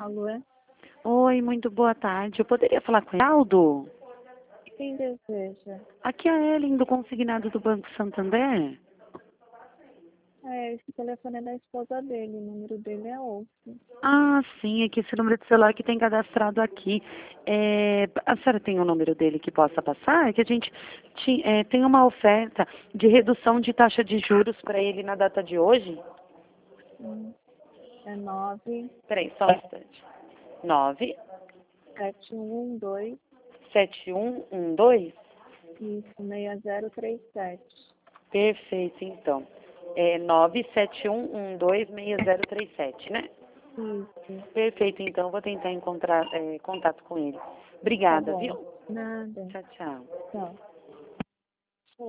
Alô, é? Oi, muito boa tarde. Eu poderia falar com o Aldo? Quem deseja? Aqui é a Ellen do Consignado do Banco Santander. Esse telefone é da esposa dele, o número dele é outro. Ah, sim, é que esse número de celular que tem cadastrado aqui. A senhora tem o número dele que possa passar? É que a gente tem uma oferta de redução de taxa de juros para ele na data de hoje. É 9 Peraí, só um instante. 9 7112 7112. isso, 6037. Perfeito, então. É 971126037, né? Isso, Perfeito, então vou tentar encontrar contato com ele. tá Obrigada, bom. viu? Nada. Tchau, tchau. Tchau.